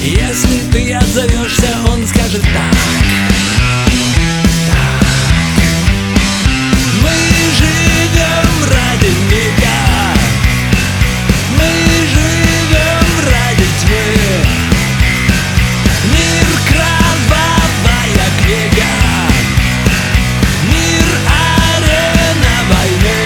Если ты отзовешься, он скажет так. Мы живем ради мига, мы живем ради тьмы. Мир — кровавая книга, мир — арена войны.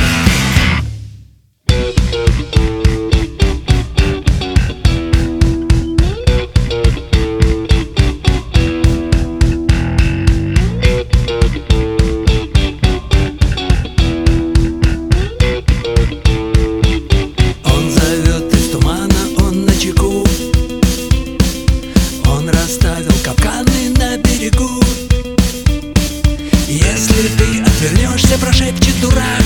Расставил капканы на берегу. Если ты отвернешься, прошепчет дурак: